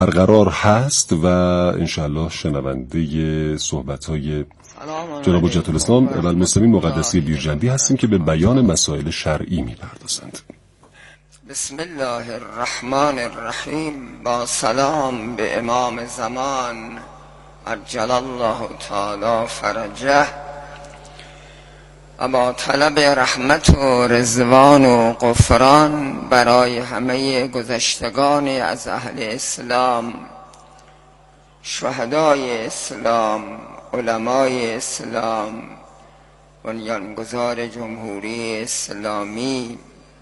برقرار هست و انشاءالله شنونده صحبت‌های جناب حجت الاسلام المسلمین مقدسی بیرجندی هستیم که به بیان مسائل شرعی می‌پردازند. بسم الله الرحمن الرحیم. با سلام به امام زمان عجل الله تعالی فرجه و با طلب رحمت و رضوان و غفران برای همه گذشتگان از اهل اسلام، شهدای اسلام، علمای اسلام، بنیانگذار جمهوری اسلامی،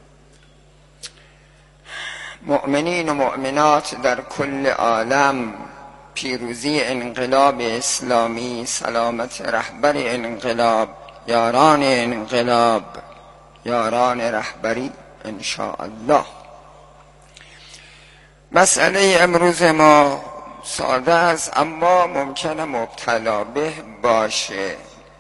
مؤمنین و مؤمنات در کل عالم، پیروزی انقلاب اسلامی، سلامت رهبر انقلاب، یاران انقلاب، یاران رهبری انشاءالله. مسئله امروز ما ساده است اما ممکنه مبتلا به باشه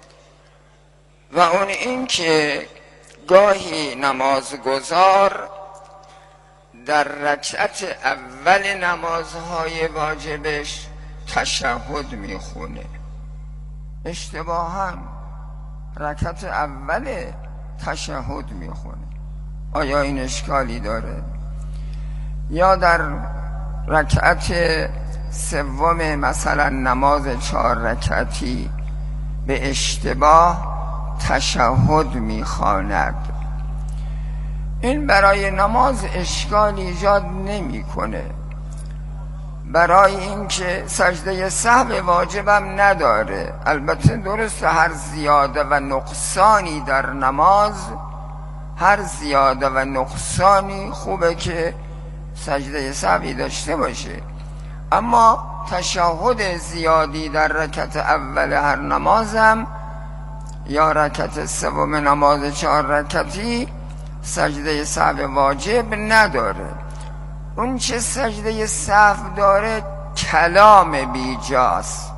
و اون این که گاهی نمازگزار در رکعت اول نمازهای واجبش تشهد میخونه، اشتباهاً رکعت اول تشهد میخونه. آیا این اشکالی داره؟ یا در رکعت سوم مثلا نماز 4 رکعتی به اشتباه تشهد میخواند، این برای نماز اشکال ایجاد نمیکنه، برای اینکه سجده سهو واجبم نداره. البته درست هر زیاده و نقصانی در نماز، هر زیاده و نقصانی خوبه که سجده سهوی داشته باشه، اما تشهد زیادی در رکعت اول هر نمازم یا رکعت سوم نماز 4 رکعتی سجده سهو واجب نداره. اون چه سجده سهو داره کلام بیجاست.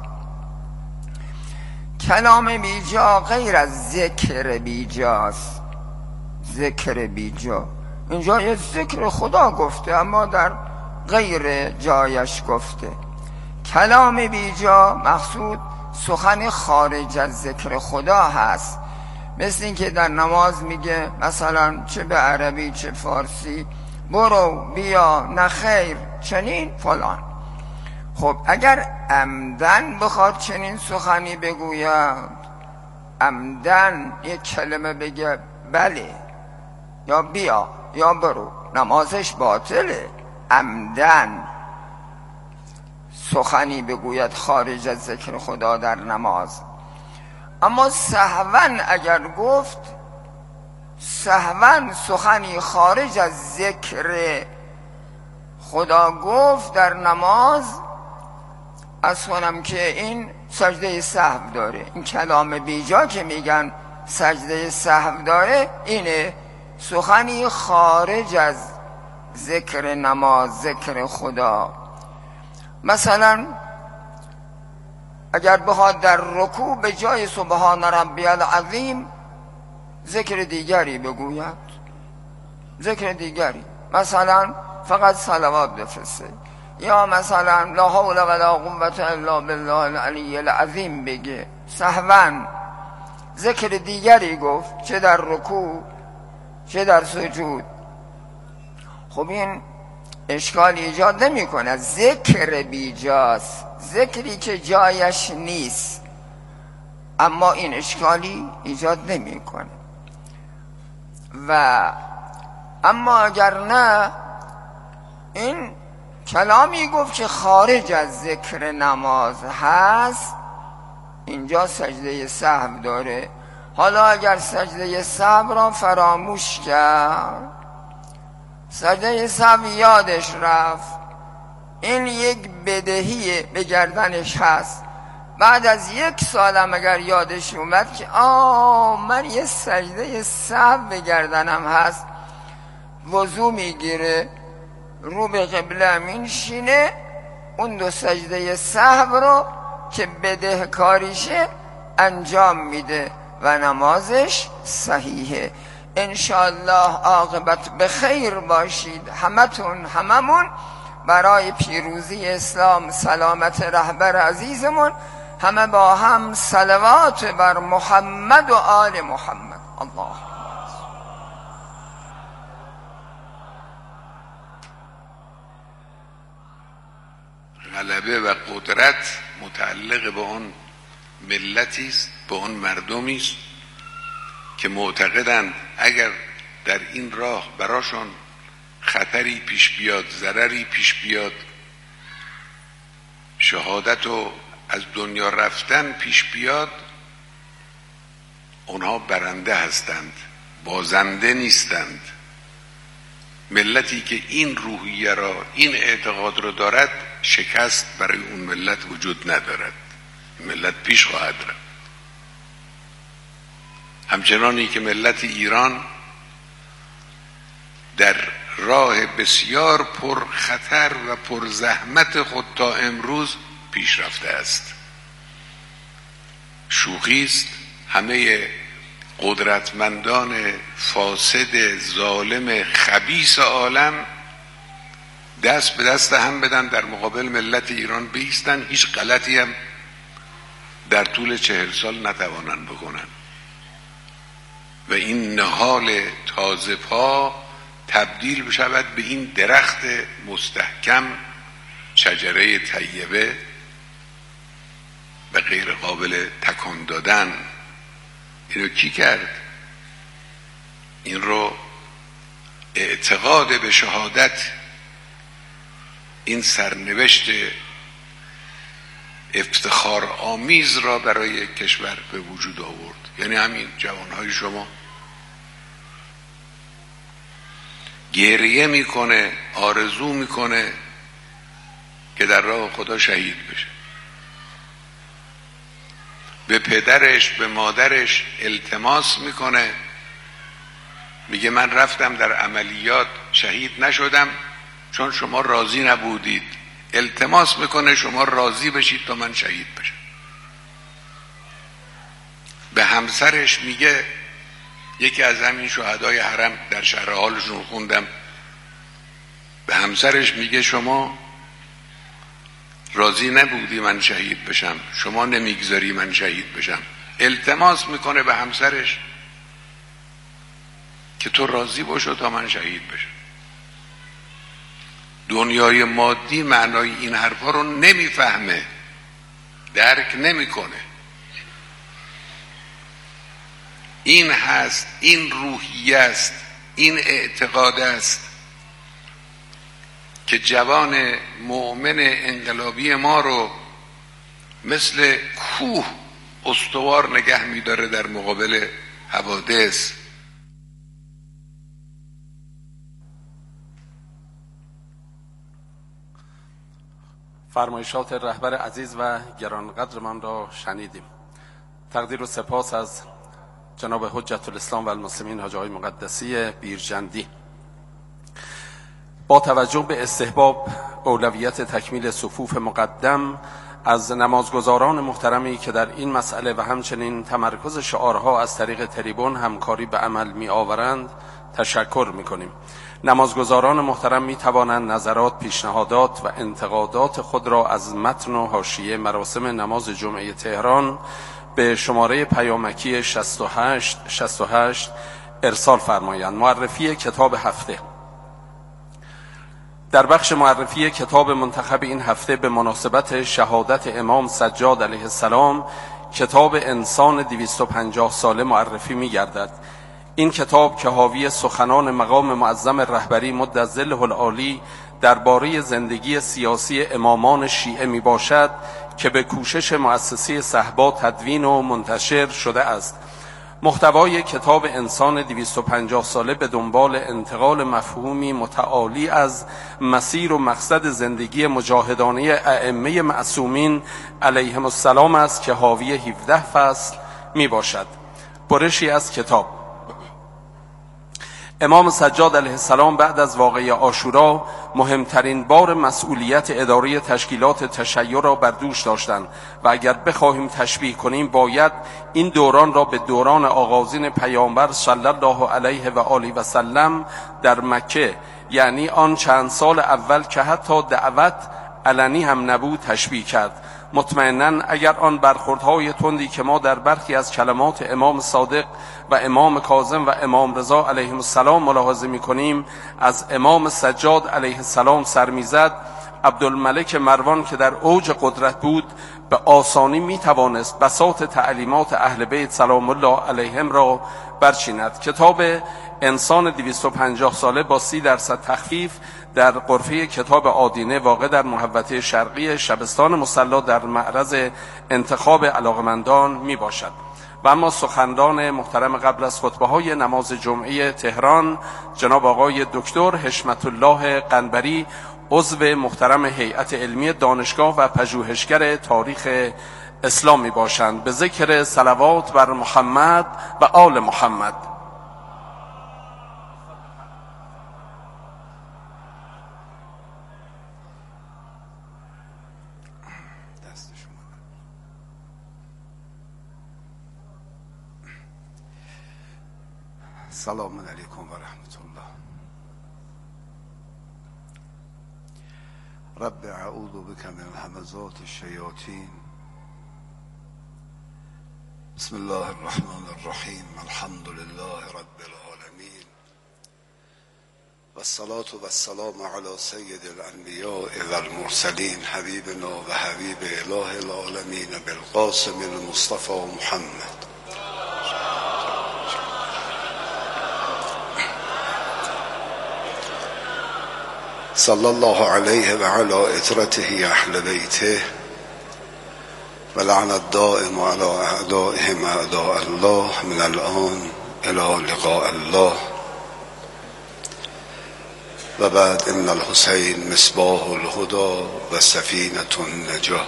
کلام بیجا غیر از ذکر بیجاست. ذکر بیجا اینجا یه ذکر خدا گفته اما در غیر جایش گفته. کلام بیجا مقصود سخن خارج از ذکر خدا هست، مثل این که در نماز میگه مثلا چه به عربی چه فارسی برو بیا نخیر چنین فلان. خب اگر عمدن بخواد چنین سخنی بگوید، عمدن یک کلمه بگه بله یا بیا یا برو، نمازش باطله. عمدن سخنی بگوید خارج از ذکر خدا در نماز. اما سهون اگر گفت، سهون سخنی خارج از ذکر خدا گفت در نماز، از کنم که این سجده سهو داره. این کلام بیجا که میگن سجده سهو داره اینه، سخنی خارج از ذکر نماز، ذکر خدا. مثلا اگر بخواد در رکوع به جای سبحان ربی العظیم ذکر دیگری بگوید، ذکر دیگری، مثلا فقط صلوات بفرسته، یا مثلا لا حول ولا قوة الا بالله العلی العظیم بگه، سهوا ذکر دیگری گفت، چه در رکوع چه در سجود. خب این اشکال ایجاد نمی کنه، ذکر بیجاست، ذکری که جایش نیست، اما این اشکالی ایجاد نمی کنه. و اما اگر نه، این کلامی گفت که خارج از ذکر نماز هست، اینجا سجده سهو داره. حالا اگر سجده سهو را فراموش کرد، سجده سهو یادش رفت، این یک بدهی به گردنش هست، بعد از 1 سالم اگر یادش اومد که من یه سجده سهو به گردنم هست، وضو میگیره، رو به قبله میشینه، اون 2 سجده سهو رو که بدهکاریشه انجام میده و نمازش صحیحه. انشاءالله عاقبت به خیر باشید همتون، هممون. برای پیروزی اسلام، سلامت رهبر عزیزمون، همه با هم صلوات بر محمد و آل محمد. الله غلبه و قدرت متعلق به اون ملتی است، به اون مردمی است که معتقدند اگر در این راه براشون خطری پیش بیاد، ضرری پیش بیاد، شهادت و از دنیا رفتن پیش بیاد، اونها برنده هستند، بازنده نیستند. ملتی که این روحیه را، این اعتقاد را دارد، شکست برای اون ملت وجود ندارد، ملت پیش خواهد رفت. همچنانی که ملت ایران در راه بسیار پر خطر و پر زحمت خود تا امروز پیش رفته است. شوخی است همه قدرتمندان فاسد ظالم خبیث عالم دست به دست هم بدن در مقابل ملت ایران بایستن، هیچ غلطی هم در طول 40 سال نتوانند بکنن و این نهال تازه پا تبدیل بشود به این درخت مستحکم، شجره طیبه و غیر قابل تکان دادن. اینو کی کرد؟ این رو اعتقاد به شهادت، این سرنوشت افتخار آمیز را برای کشور به وجود آورد. یعنی همین جوانهای شما گریه میکنه، آرزو میکنه که در راه خدا شهید بشه، به پدرش به مادرش التماس میکنه، میگه من رفتم در عملیات شهید نشدم چون شما راضی نبودید، التماس میکنه شما راضی بشید تا من شهید بشم. به همسرش میگه، یکی از همین شهدای حرم در شرح حالشون خوندم، به همسرش میگه شما راضی نبودی من شهید بشم، شما نمیگذاری من شهید بشم. التماس میکنه به همسرش که تو راضی باشو تا من شهید بشم. دنیای مادی معنای این حرفا رو نمیفهمه، درک نمیکنه. این هست، این روحیه است، این اعتقاد است که جوان مؤمن انقلابی ما رو مثل کوه استوار نگه می‌داره در مقابل حوادث. فرمایشات رهبر عزیز و گرانقدرمان را شنیدیم. تقدیر و سپاس از جناب حجت الاسلام و المسلمین حاجی آقای مقدسی بیرجندی. با توجه به استحباب اولویت تکمیل صفوف مقدم از نمازگزاران محترمی که در این مسئله و همچنین تمرکز شعارها از طریق تریبون همکاری به عمل می آورند تشکر می کنیم. نمازگزاران محترم می توانند نظرات، پیشنهادات و انتقادات خود را از متن و حاشیه مراسم نماز جمعه تهران به شماره پیامکی 6868 ارسال فرمایند. معرفی کتاب هفته. در بخش معرفی کتاب منتخب این هفته به مناسبت شهادت امام سجاد علیه السلام، کتاب انسان 250 ساله معرفی می گردد. این کتاب که حاوی سخنان مقام معظم رهبری مد ظله العالی درباره زندگی سیاسی امامان شیعه می باشد که به کوشش مؤسسه صحبا تدوین و منتشر شده است. محتوای کتاب انسان 250 ساله به دنبال انتقال مفهومی متعالی از مسیر و مقصد زندگی مجاهدانه ائمه معصومین علیهم السلام است که حاوی 17 فصل می باشد. برشی از کتاب. امام سجاد علیه السلام بعد از واقعه عاشورا مهمترین بار مسئولیت اداره تشکیلات تشیع را بر دوش داشتند و اگر بخواهیم تشبیه کنیم باید این دوران را به دوران آغازین پیامبر صلی الله علیه و آله و سلم در مکه، یعنی آن چند سال اول که حتی دعوت علنی هم نبود تشبیه کرد. مطمئناً اگر آن برخوردهای تندی که ما در برخی از کلمات امام صادق و امام کاظم و امام رضا علیهم السلام ملاحظه می‌کنیم از امام سجاد علیه السلام سر می‌زد، عبدالملک مروان که در اوج قدرت بود به آسانی می‌توانست بساط تعلیمات اهل بیت سلام الله علیهم را برچیند. کتاب انسان 250 ساله با 30% تخفیف در غرفه کتاب آدینه واقع در محوطه شرقی شبستان مصلی در معرض انتخاب علاقمندان می باشد. و اما سخنران محترم قبل از خطبه‌های نماز جمعه تهران جناب آقای دکتر حشمت الله قنبری، عضو محترم هیئت علمی دانشگاه و پژوهشگر تاریخ اسلام می باشند. به ذکر صلوات بر محمد و آل محمد. سلام علیکم و رحمت الله. رب اعوذ بک من همزات الشیاطین. بسم الله الرحمن الرحیم. الحمد لله رب العالمین و الصلاة و السلام علی سید الانبیاء و المرسلین حبیبنا و حبیب اله العالمین بالقاسم المصطفى محمد. صلی الله علیه و علی اطرته اهل بیته و لعن الدائم علی اعدائهم اعداء الله من الان الی لقاء الله. و بعد ان الحسین مصباح الهدى و سفینة النجاة.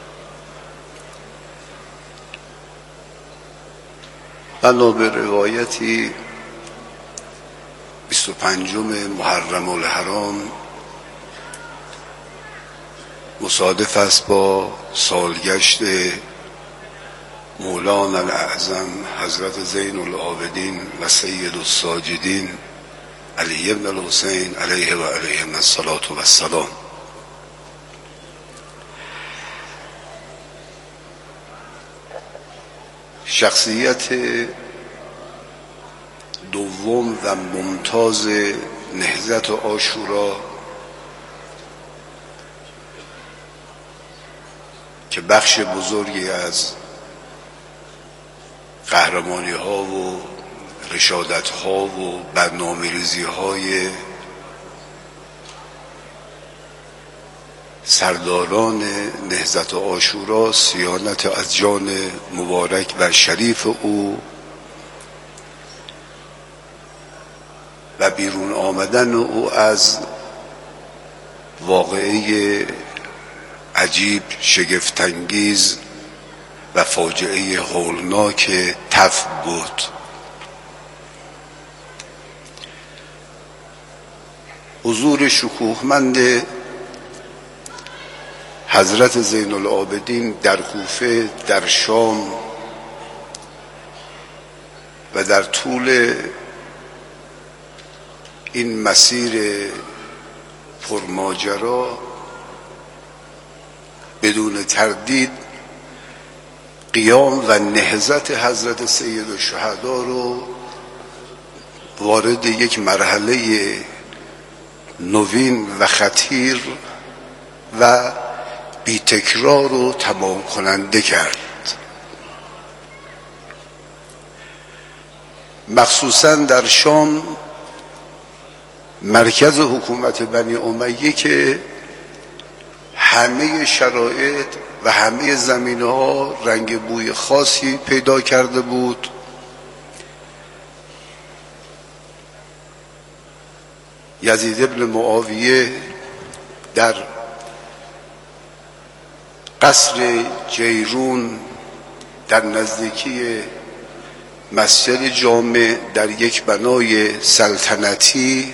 بنا به روایتی 25 محرم الحرام مصادف است با سالگشت مولانا الاعظم حضرت زین العابدین و سید الساجدین علی بن الحسین علیه و علیهم الصلاة و السلام. شخصیت دوم و ممتاز نهضت عاشورا که بخش بزرگی از قهرمانی ها و رشادت ها و برنامه‌ریزی های سرداران نهضت عاشورا صیانت از جان مبارک و شریف او و بیرون آمدن او از واقعه عجیب شگفت‌انگیز و فاجعه هولناک تف بود. حضور شکوهمند حضرت زین العابدین در کوفه، در شام و در طول این مسیر پرماجرا بدون تردید قیام و نهضت حضرت سید الشهدا رو وارد یک مرحله نوین و خطیر و بی تکرار و تمام کننده کرد. مخصوصا در شام، مرکز حکومت بنی امیه که همه شرایط و همه زمینه‌ها رنگ بوی خاصی پیدا کرده بود. یزید ابن معاویه در قصر جیرون در نزدیکی مسجد جامع در یک بنای سلطنتی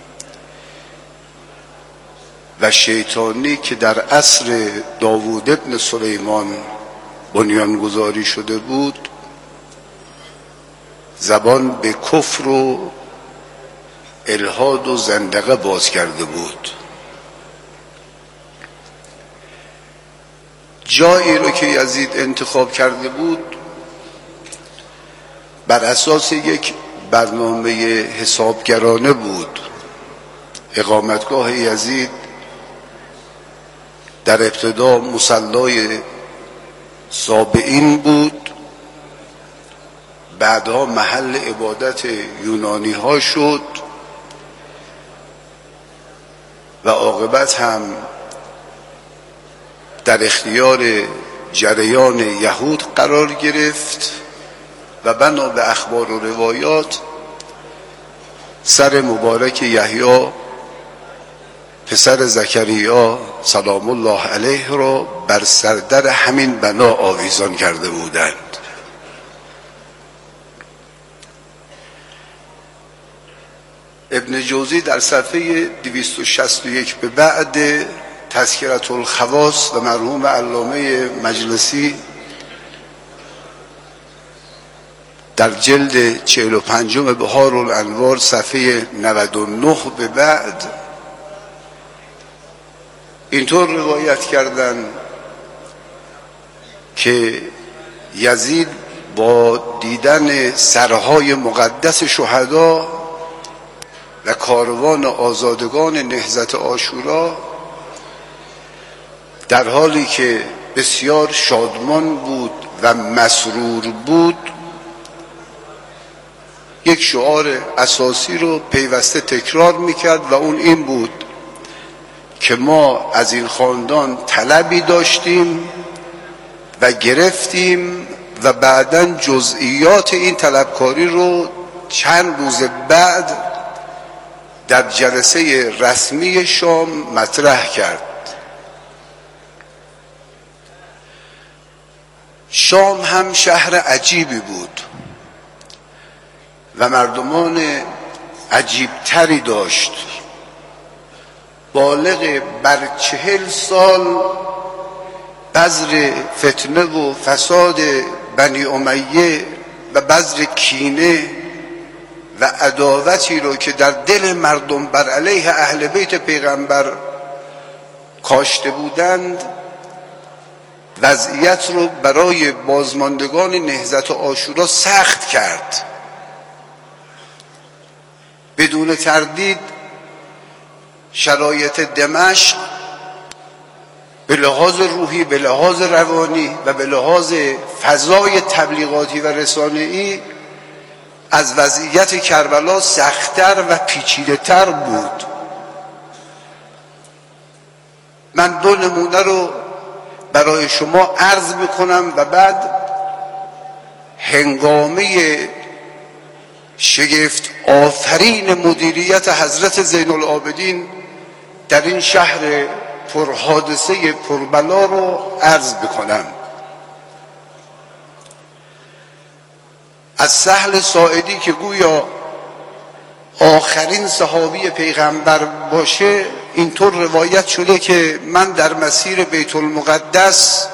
و شیطانی که در عصر داوود ابن سلیمان بنیانگذاری شده بود، زبان به کفر و الحاد و زندقه باز کرده بود. جایی رو که یزید انتخاب کرده بود بر اساس یک برنامه حسابگرانه بود. اقامتگاه یزید در ابتدا مصلای سابعین بود، بعدها محل عبادت یونانی ها شد و عاقبت هم در اختیار جریان یهود قرار گرفت و بنا به اخبار و روایات سر مبارک یحیی پسر زکریا سلام الله علیه را بر سردر همین بنا آویزان کرده بودند. ابن جوزی در صفحه 261 به بعد تذکرة الخواص و مرحوم علامه مجلسی در جلد 45 بهار الانوار صفحه 99 به بعد اینطور روایت کردند که یزید با دیدن سرهای مقدس شهدا و کاروان آزادگان نهضت عاشورا در حالی که بسیار شادمان بود و مسرور بود یک شعار اساسی رو پیوسته تکرار میکرد و اون این بود که ما از این خاندان طلبی داشتیم و گرفتیم و بعداً جزئیات این طلبکاری رو چند روز بعد در جلسه رسمی شام مطرح کرد. شام هم شهر عجیبی بود و مردمان عجیبتری داشت. بالغ بر 40 سال بذر فتنه و فساد بنی امیه و بذر کینه و عداوتی رو که در دل مردم بر علیه اهل بیت پیغمبر کاشته بودند وضعیت رو برای بازماندگان نهضت عاشورا سخت کرد. بدون تردید شرایط دمشق به لحاظ روحی، به لحاظ روانی و به لحاظ فضای تبلیغاتی و رسانه‌ای از وضعیت کربلا سخت‌تر و پیچیده‌تر بود. من دو نمونه رو برای شما عرض میکنم و بعد هنگامه شگفت آفرین مدیریت حضرت زین العابدین در این شهر پرحادثه پربلا رو عرض بکنم. از سهل ساعدی که گویا آخرین صحابی پیغمبر باشه اینطور روایت شده که من در مسیر بیت المقدس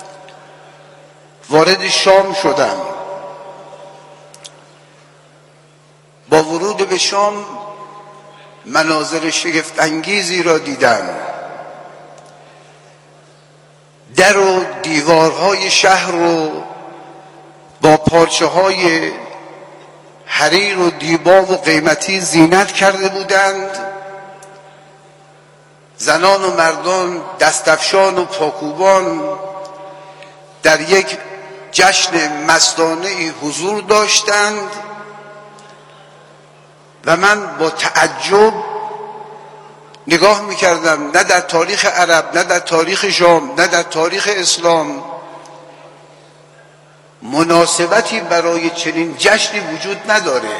وارد شام شدم. با ورود به شام مناظر شگفت انگیزی را دیدم. در و دیوارهای شهر رو با پارچه های حریر و دیبا و قیمتی زینت کرده بودند. زنان و مردان دستفشان و پاکوبان در یک جشن مستانه‌ای حضور داشتند و من با تعجب نگاه میکردم. نه در تاریخ عرب، نه در تاریخ شام، نه در تاریخ اسلام مناسبتی برای چنین جشنی وجود نداره.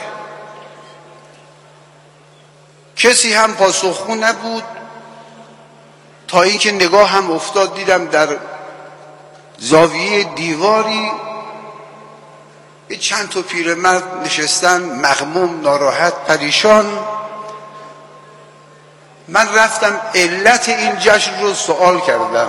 کسی هم پاسخگو نبود تا اینکه نگاه هم افتاد دیدم در زاویه دیواری چند تا پیرمرد نشستن مغموم، ناراحت، پریشان. من رفتم علت این جشن رو سوال کردم.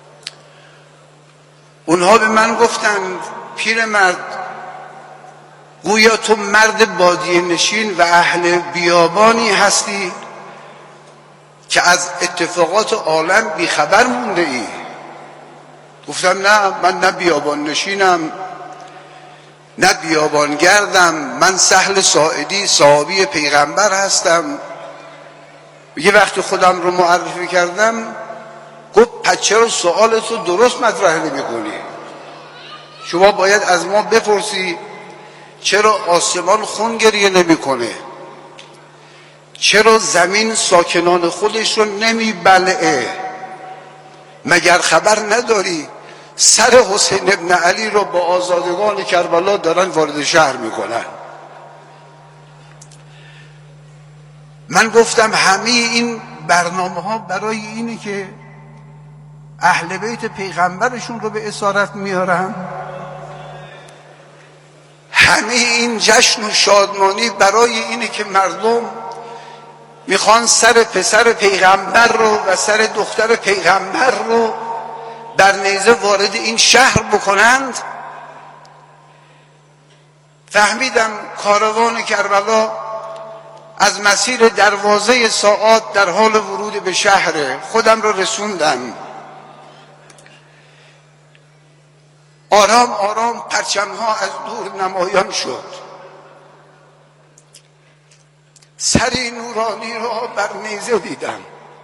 اونها به من گفتند پیرمرد گویا تو مرد بادیه نشین و اهل بیابانی هستی که از اتفاقات عالم بیخبر مونده ای. گفتم نه، من نه بیابان نشینم نه بیابان گردم، من سهل ساعدی صحابی پیغمبر هستم. یه وقتی خودم رو معرفی کردم گفت پس چرا سوالت رو درست مطرح نمی کنی؟ شما باید از ما بپرسی چرا آسمان خون گریه نمی کنه؟ چرا زمین ساکنان خودش رو نمی بلعه؟ مگر خبر نداری سر حسین ابن علی رو با آزادگان کربلا دارن وارد شهر میکنن؟ من گفتم همه این برنامه ها برای اینه که اهل بیت پیغمبرشون رو به اسارت میارن. همه این جشن و شادمانی برای اینه که مردم میخوان سر پسر پیغمبر رو و سر دختر پیغمبر رو در نیزه وارد این شهر بکنند. فهمیدم کاروان کربلا از مسیر دروازه ساعات در حال ورود به شهر. خودم رو رسوندم. آرام آرام پرچم‌ها از دور نمایان شد. سری نورانی را بر نیزه دیدم.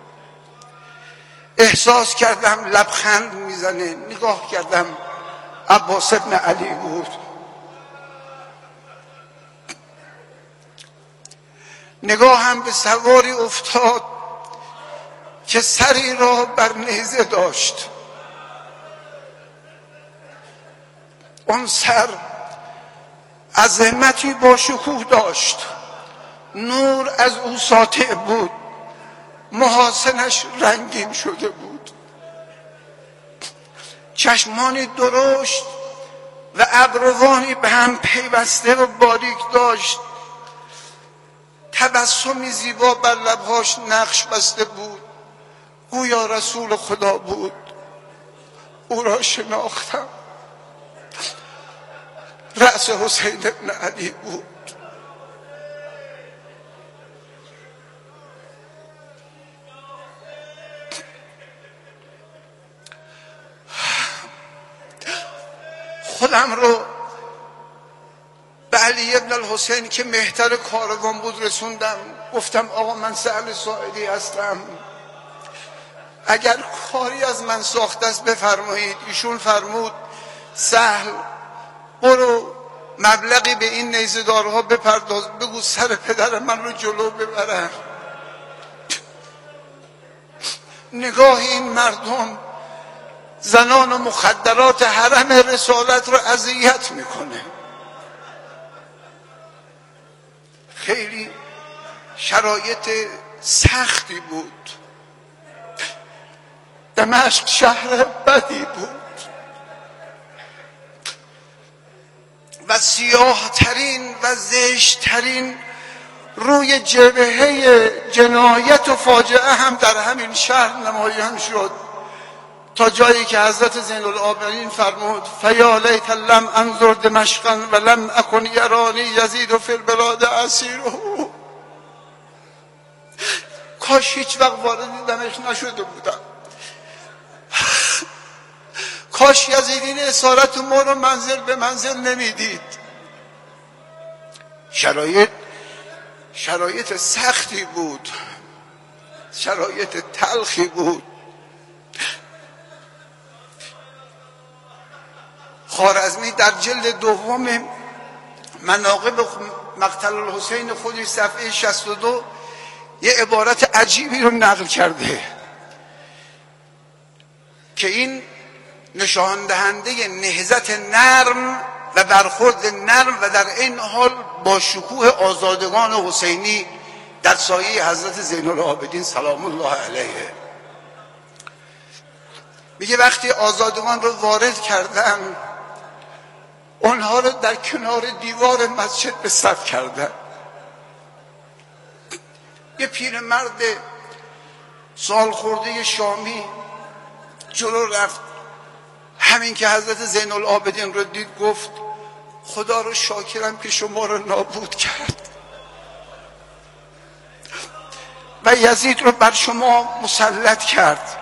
احساس کردم لبخند میزنه. نگاه کردم عباس ابن علی بود. نگاهم به سواری افتاد که سری را بر نیزه داشت. اون سر عظمتی با شکوه داشت. نور از او ساطع بود. محاسنش رنگین شده بود. چشمانی درشت و ابروانی به هم پیوسته و باریک داشت. تبسمی زیبا بر لبهاش نقش بسته بود. گویا رسول خدا بود. او را شناختم. رأس حسین ابن علی بود. خودم رو به علی ابن الحسین که مهتر کاروان بود رسوندم. گفتم آقا من سهل ساعدی هستم، اگر کاری از من ساخته است بفرمایید. ایشون فرمود سهل برو مبلغی به این نیزه‌دارها بپرداز، بگو سر پدر من رو جلو ببرن. نگاه این مردم زنان و مخدرات حرم رسالت رو اذیت میکنه. خیلی شرایط سختی بود. دمشق شهر بدی بود و سیاه ترین و زشت ترین روی جبهه جنایت و فاجعه هم در همین شهر نمایان شد، تا جایی که حضرت زین العابدین فرمود فیا لیت لم انظر دمشقا و لم اکن یرانی یزید فی البلاد اسیره. کاش هیچ وقت وارد دمشق نشده بودم. کاش یزیدین اسارت ما رو منزل به منزل نمیدید. شرایط سختی بود، شرایط تلخی بود. خوارزمی در جلد دوم مناقب مقتل الحسین خودش صفحه 62 یه عبارت عجیبی رو نقل کرده که این نشان دهنده نهضت نرم و برخورد نرم و در این حال با شکوه آزادگان حسینی در سایه حضرت زین العابدین سلام الله علیه. میگه وقتی آزادگان رو وارد کردن اونها رو در کنار دیوار مسجد به صف کردن. یه پیرمرد سال خورده شامی جلو رفت. همین که حضرت زین العابدین رو دید گفت خدا رو شاکرم که شما رو نابود کرد و یزید رو بر شما مسلط کرد.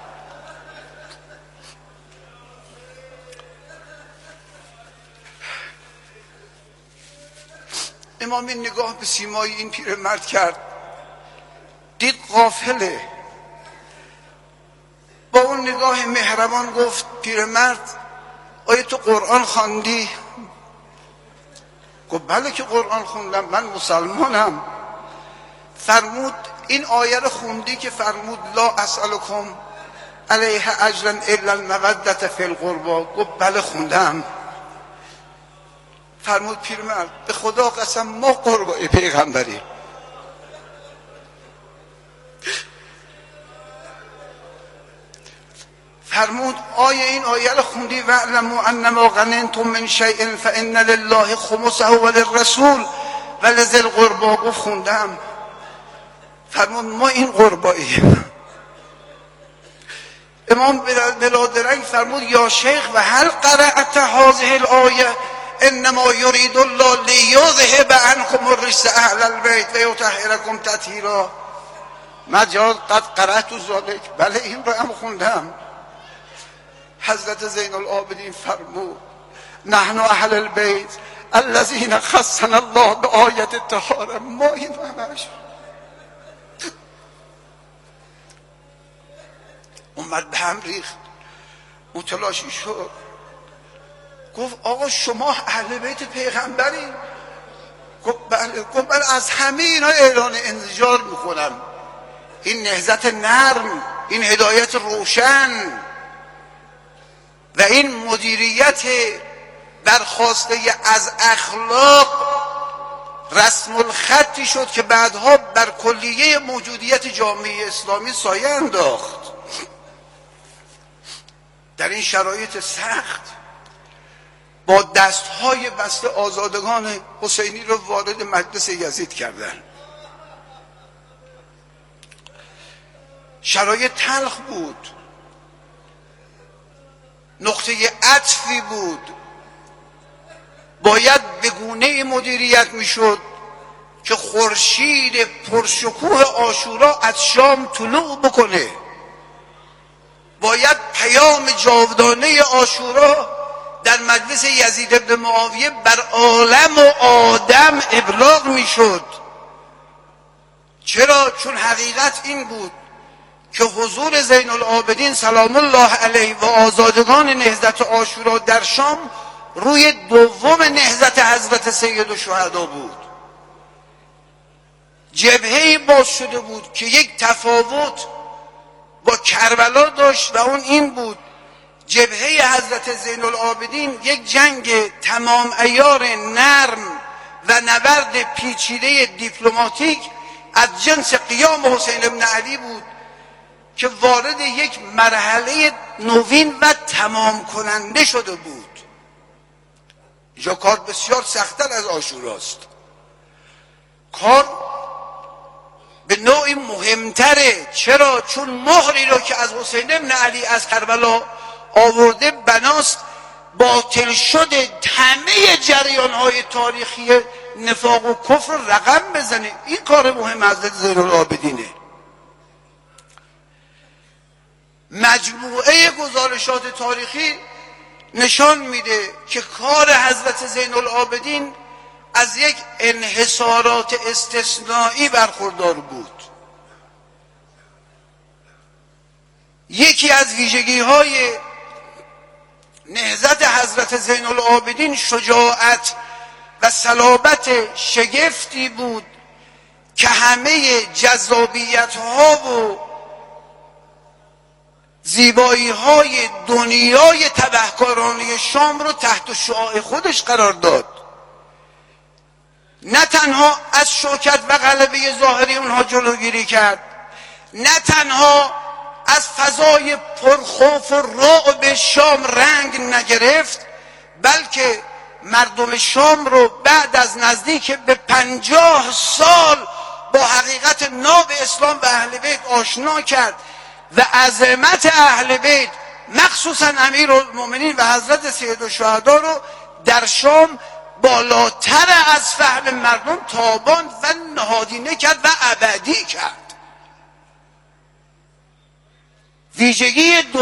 امام این نگاه به سیمای این پیرمرد کرد، دید غافله. با اون نگاه مهربان گفت پیرمرد آیا تو قرآن خواندی؟ گفت بله که قرآن خوندم، من مسلمانم. فرمود این آیه رو خوندی که فرمود لا اسألکم علیه اجرا الا المودة فی القربى؟ گفت بله خوندم. فرمود پیرمرد به خدا قسم ما قربای پیغمبریم. فرمود این آیه رو خوندی واعلموا انما غنمتم من شیء فان لله خمسه وللرسول ولذی القربى؟ گفت خوندم. فرمود ما این قرباییم. امام بلادرنگ فرمود یا شیخ و هل قرأت هذه الآیه انما یرید الله لیذهب عنکم الرجس اهل البیت و یطهرکم تطهیرا؟ مجاز قد قرأت ذلک، بله این رو هم خوندم. حضرت زین العابدین فرمود نحن اهل البیت الذین خصنا الله بآیة الطهارة، ما این همش. اومد به هم ریخت، متلاشی شد. گفت آقا شما اهل بیت پیغمبرین؟ گفت بله. گفت من از همه اینا اعلان انزجار میکنم. این نهضت نرم، این هدایت روشن و این مدیریت برخواسته از اخلاق رسم الخطی شد که بعدها بر کلیه موجودیت جامعه اسلامی سایه انداخت. در این شرایط سخت با دستهای بسته آزادگان حسینی رو وارد مجلس یزید کردن. شرایط تلخ بود، نقطه عطفی بود. باید به گونه مدیریت میشد که خورشید پرشکوه عاشورا از شام طلوع بکنه. باید پیام جاودانه عاشورا در مجلس یزید ابن معاویه بر عالم و آدم ابلاغ میشد. چرا؟ چون حقیقت این بود که حضور زین العابدین سلام الله علیه و آزادگان نهضت عاشورا در شام روی دوم نهضت حضرت سید الشهدا بود. جبهه‌ای باز شده بود که یک تفاوت با کربلا داشت و اون این بود: جبهه حضرت زین العابدین یک جنگ تمام عیار نرم و نبرد پیچیده دیپلماتیک از جنس قیام حسین ابن علی بود که وارد یک مرحله نوین و تمام کننده شده بود. اینجا کار بسیار سخت‌تر از عاشوراست. کار به نوعی مهمتره. چرا؟ چون مهری رو که از حسین ابن علی از کربلا آورده بناست باطل شده همه جریان‌های تاریخی نفاق و کفر رقم بزنه. این کار مهم حضرت زین العابدینه. مجموعه گزارشات تاریخی نشان میده که کار حضرت زین العابدین از یک انحصارات استثنایی برخوردار بود. یکی از ویژگی‌های نهضت حضرت زین العابدین شجاعت و صلابت شگفتی بود که همه جذابیت‌ها و زیبایی‌های دنیای تبهکارانه شام رو تحت شعاع خودش قرار داد. نه تنها از شوکت و غلبه ظاهری اونها جلوگیری کرد، نه تنها از فضای پرخوف و رعب شام رنگ نگرفت، بلکه مردم شام رو بعد از نزدیک به 50 سال با حقیقت ناب اسلام و اهل بیت آشنا کرد و عظمت اهل بیت مخصوصا امیرالمومنین و حضرت سید الشهدا رو در شام بالاتر از فهم مردم تابان و نهادینه کرد و ابدی کرد. ویژگی